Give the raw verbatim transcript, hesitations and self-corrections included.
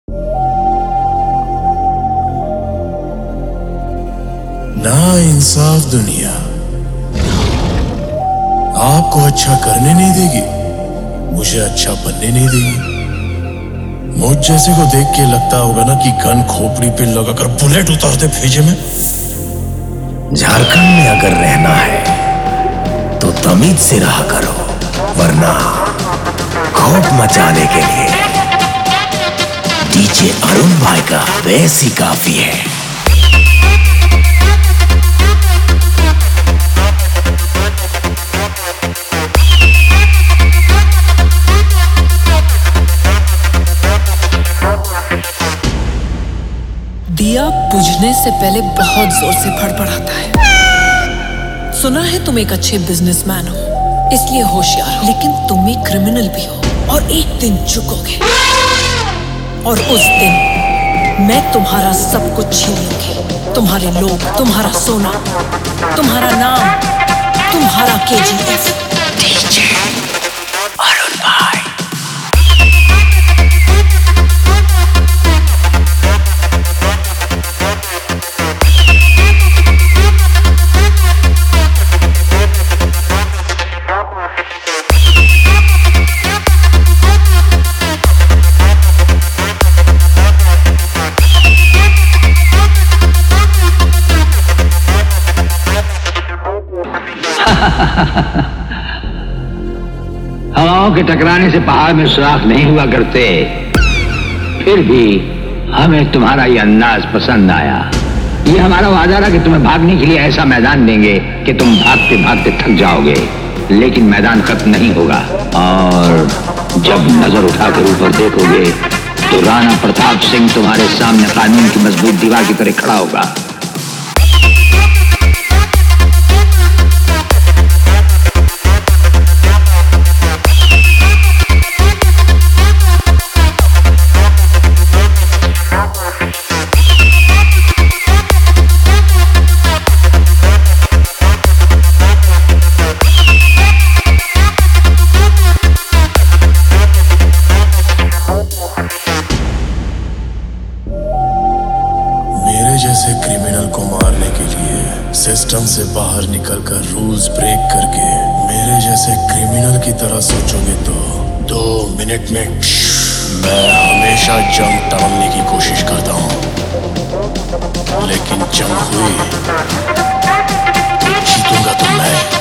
ना इंसाफ दुनिया आपको अच्छा करने नहीं देगी, मुझे अच्छा बनने नहीं देगी। मुझ जैसे को देख के लगता होगा ना कि गन खोपड़ी पे लगाकर बुलेट उतार दे भेजे में। झारखंड में अगर रहना है तो तमीज से रहा करो, वरना खौफ मचाने के लिए डीजे अरुण भाई का बेस ही काफी है। दिया बुझने से पहले बहुत जोर से फड़फड़ाता है। सुना है तुम एक अच्छे बिजनेसमैन हो, इसलिए होशियार हो, लेकिन तुम एक क्रिमिनल भी हो और एक दिन चुकोगे। और उस दिन मैं तुम्हारा सब कुछ छीन लूंगी, तुम्हारे लोग, तुम्हारा सोना, तुम्हारा नाम, तुम्हारा केजीएफ। डीजे अरुण भाई। हवाओं के टकराने से पहाड़ में सुराख नहीं हुआ करते, फिर भी हमें तुम्हारा ये अंदाज पसंद आया। ये हमारा वादा रहा कि तुम्हें भागने के लिए ऐसा मैदान देंगे कि तुम भागते भागते थक जाओगे, लेकिन मैदान खत्म नहीं होगा। और जब नजर उठाकर ऊपर देखोगे तो राणा प्रताप सिंह तुम्हारे सामने कानून की मजबूत दीवार की तरह खड़ा होगा। जैसे क्रिमिनल को मारने के लिए सिस्टम से बाहर निकलकर रूल्स ब्रेक करके मेरे जैसे क्रिमिनल की तरह सोचोगे तो दो मिनट में मैं हमेशा जंग टालने की कोशिश करता हूँ, लेकिन जंग हुई जीतूंगा तो मैं।